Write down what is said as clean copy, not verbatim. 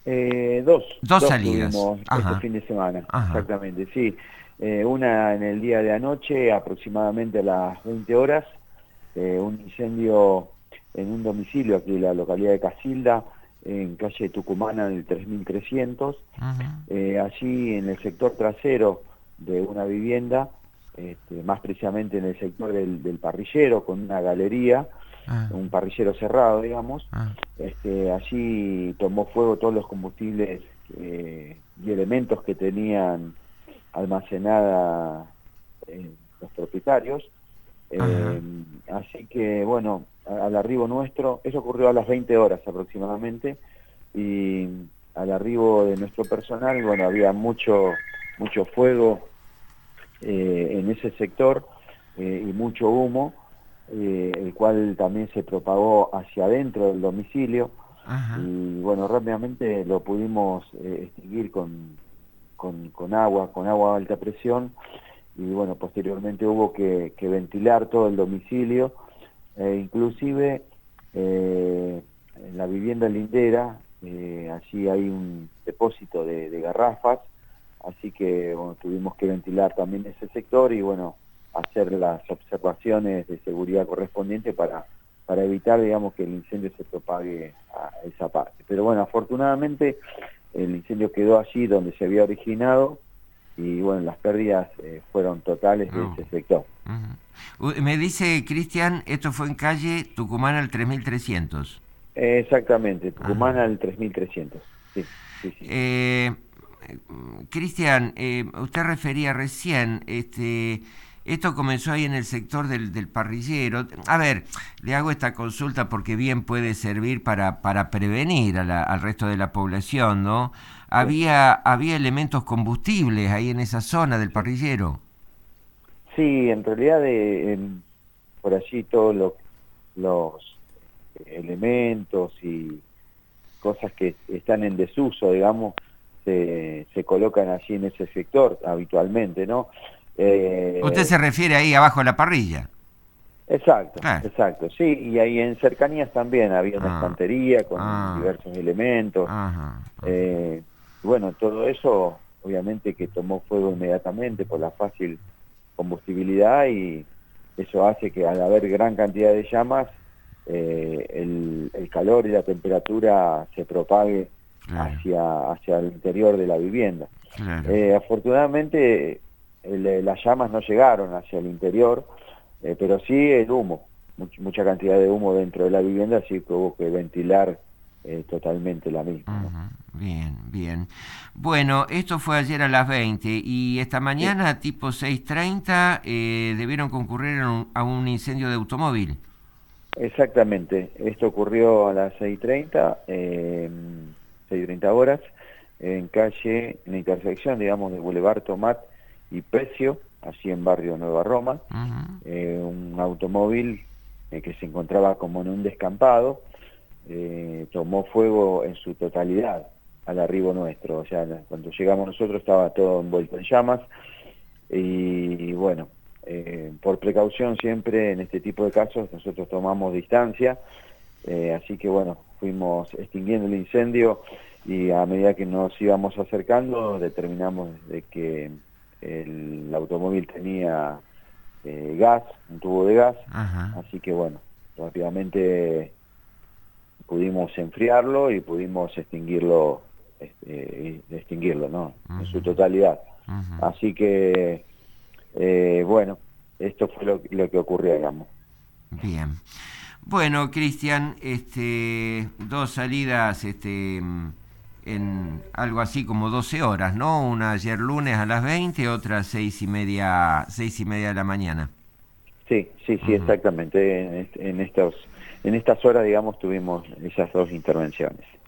Dos Dos salidas. tuvimos este Ajá, fin de semana, ajá, exactamente, sí. Una en el día de anoche, aproximadamente a las 20 horas, un incendio en un domicilio aquí en la localidad de Casilda, en calle Tucumana, del 3300. ajá, Allí en el sector trasero de una vivienda, más precisamente en el sector del parrillero, con una galería, ah, un parrillero cerrado, digamos. ah, Allí tomó fuego todos los combustibles y elementos que tenían almacenada los propietarios. Eh, ajá, Así que, bueno, al arribo nuestro, eso ocurrió a las 20 horas aproximadamente, y al arribo de nuestro personal, bueno, había mucho fuego en ese sector y mucho humo, el cual también se propagó hacia adentro del domicilio, ajá, y bueno, rápidamente lo pudimos extinguir con agua, con agua a alta presión, y bueno, posteriormente hubo que ventilar todo el domicilio, inclusive en la vivienda lindera, allí hay un depósito de garrafas, así que bueno, tuvimos que ventilar también ese sector y bueno, hacer las observaciones de seguridad correspondientes para evitar, digamos, que el incendio se propague a esa parte. Pero bueno, afortunadamente el incendio quedó allí donde se había originado y bueno, las pérdidas fueron totales de oh, ese sector. ujú. Me dice Cristian, esto fue en calle Tucumán al 3300. Exactamente, Tucumán Ajá. al 3300. Sí, sí, sí. Eh, Cristian, usted refería recién, esto comenzó ahí en el sector del parrillero. A ver, le hago esta consulta porque bien puede servir para prevenir al resto de la población, ¿no? Sí, Había elementos combustibles ahí en esa zona del sí. parrillero. Sí, en realidad por allí todos los elementos y cosas que están en desuso, digamos, se colocan allí en ese sector habitualmente, ¿no? Usted Eh, se refiere ahí abajo de la parrilla. exacto, Claro. exacto, sí, y ahí en cercanías también había una Ah, estantería con ah, diversos elementos. ajá, ajá. Eh, bueno, todo eso obviamente que tomó fuego inmediatamente por la fácil combustibilidad, y eso hace que al haber gran cantidad de llamas, el calor y la temperatura se propague Claro, hacia el interior de la vivienda. claro. Afortunadamente las llamas no llegaron hacia el interior, pero sí el humo, mucha cantidad de humo dentro de la vivienda, así que hubo que ventilar totalmente la misma, ¿no? Ujú, bien, bien. Bueno, esto fue ayer a las 20 y esta Sí, mañana, tipo 6:30, debieron concurrir a un incendio de automóvil. exactamente. Esto ocurrió a las 6:30, 6:30 horas, en la intersección, digamos, de Boulevard Tomat y Pecio, así en barrio Nueva Roma. Ujú, Un automóvil que se encontraba como en un descampado, tomó fuego en su totalidad al arribo nuestro. O sea, cuando llegamos nosotros estaba todo envuelto en llamas, y bueno, por precaución siempre en este tipo de casos nosotros tomamos distancia, así que bueno, fuimos extinguiendo el incendio, y a medida que nos íbamos acercando determinamos de que el automóvil tenía gas, un tubo de gas, ajá, así que bueno, rápidamente pudimos enfriarlo y pudimos extinguirlo, ¿no? En ujú, su totalidad. ujú. Así que bueno, esto fue lo que ocurrió, digamos. Bien. Bueno, Cristian, dos salidas, en algo así como 12 horas, ¿no? Una ayer lunes a las 20, otra 6:30 de la mañana. Sí, sí, sí, Ujú. exactamente. En estas horas, digamos, tuvimos esas dos intervenciones.